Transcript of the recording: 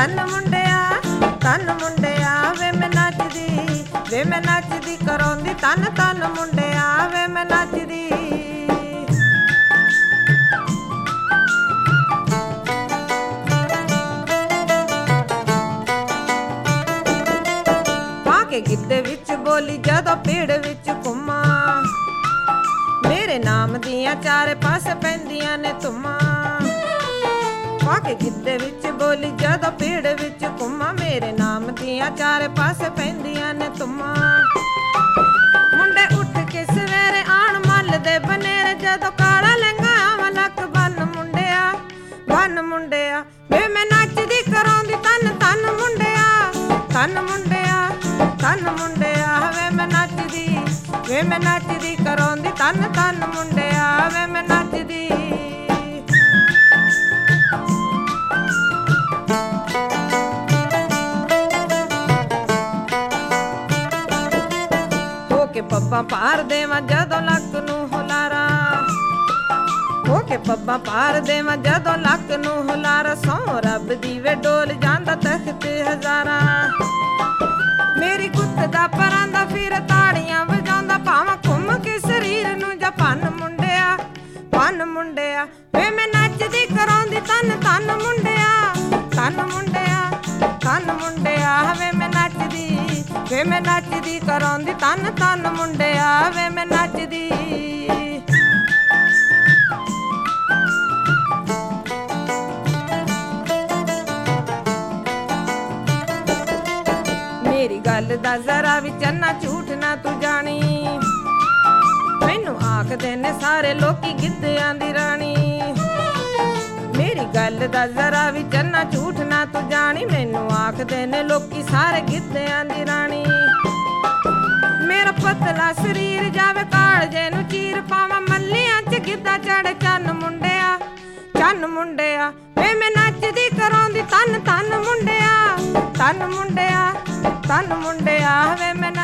ਧੰਨ ਮੁੰਡਿਆ ਵੇ ਮੈਂ ਨੱਚਦੀ ਕਰਾਉਂਦੀ ਧੰਨ ਧੰਨ ਮੁੰਡਿਆ ਵੇ ਮੈਂ ਨੱਚਦੀ। ਪਾ ਕੇ ਗਿੱਧੇ ਵਿੱਚ ਬੋਲੀ ਜਦੋਂ ਪੀੜ ਵਿੱਚ ਘੁੰਮਾਂ, ਮੇਰੇ ਨਾਮ ਦੀਆਂ ਚਾਰੇ ਪਾਸੇ ਪੈਂਦੀਆਂ ਨੇ ਧੁੰਮਾਂ। ਪਾ ਕੇ ਗਿੱਧੇ ਵਿੱਚ ਬੋਲੀ ਜਦੋਂ ਪੀੜ ਵਿੱਚ ਘੁੰਮਾਂ, ਮੇਰੇ ਨਾਮ ਦੀਆਂ ਚਾਰੇ ਪਾਸੇ ਪੈਂਦੀਆਂ ਨੇ ਧੁੰਮਾਂ। ਮੁੰਡੇ ਉੱਠ ਕੇ ਸਵੇਰੇ ਆਣ ਮੱਲ ਦੇ ਬਨੇਰੇ, ਜਦੋਂ ਕਾਲਾ ਲਹਿੰਗਾ ਆਵਾਂ ਲੱਕ ਬੰਨ ਮੁੰਡਿਆ ਵੇ ਮੈਂ ਨੱਚਦੀ ਕਰਾਉਂਦੀ ਧੰਨ ਧੰਨ ਮੁੰਡਿਆ ਵੇ ਮੈਂ ਨੱਚਦੀ ਕਰਾਉਂਦੀ ਧੰਨ ਧੰਨ ਮੁੰਡਿਆ ਵੇ ਮੈਂ ਨੱਚਦੀ। ਹੋ ਕੇ ਪੱਬਾਂ ਪਾਰ ਦੇਵਾਂ ਜਦੋਂ ਲੱਕ ਨੂੰ ਹੁਲਾਰਾ, ਹੋ ਕੇ ਪੱਬਾਂ ਪਾਰ ਦੇਵਾਂ ਜਦੋਂ ਲੱਕ ਨੂੰ ਹੁਲਾਰਾ। ਸਹੁੰ ਰੱਬ ਦੀ ਵੇ ਡੋਲ ਜਾਂਦਾ ਤਖਤ ਹਜ਼ਾਰਾਂ, ਮੇਰੀ ਗੁੱਤ ਦਾ ਪਰਾਂਦਾ ਫਿਰ ਤਾੜੀਆਂ ਵਜਾਉਂਦਾ, ਭਾਵਾਂ ਘੁੰਮ ਕੇ ਸਰੀਰ ਨੂੰ ਜਾਂ ਭੰਨ ਮੁੰਡਿਆ ਵੇ ਮੈਂ ਨੱਚਦੀ ਕਰਾਉਂਦੀ ਧੰਨ ਧੰਨ ਮੁੰਡਿਆ ਵੇ ਮੈਂ ਨੱਚਦੀ ਕਰਾਉਂਦੀ ਧੰਨ ਧੰਨ ਮੁੰਡਿਆ ਵੇ ਮੈਂ ਨੱਚਦੀ। ਮੇਰੀ ਗੱਲ ਦਾ ਜ਼ਰਾ ਵੀ ਚੰਨਾ ਝੂਠ ਨਾ ਤੂੰ ਜਾਣੀ, ਮੈਨੂੰ ਆਖਦੇ ਨੇ ਸਾਰੇ ਲੋਕੀ ਗਿੱਧਿਆਂ ਦੀ ਰਾਣੀ। ਮੇਰੀ ਗੱਲ ਦਾ ਜ਼ਰਾ ਵੀ ਚੰਨਾ ਝੂਠ ਨਾ ਤੂੰ ਜਾਣੀ, ਮੈਨੂੰ ਆਖਦੇ ਨੇ ਲੋਕੀ ਸਾਰੇ ਗਿੱਧਿਆਂ ਦੀ ਰਾਣੀ। ਮੇਰਾ ਪਤਲਾ ਸਰੀਰ ਜਾਵੇ ਕਾਲਜੇ ਨੂੰ ਚੀਰ, ਪਾਵਾਂ ਮੱਲੀਆਂ ਚ ਗਿੱਧਾ ਚੜੇ ਚੰਨ ਮੁੰਡਿਆ ਵੇ ਮੈਂ ਨੱਚਦੀ ਕਰਾਉਂਦੀ ਧੰਨ ਧੰਨ ਮੁੰਡਿਆ ਵੇ ਮੈਂ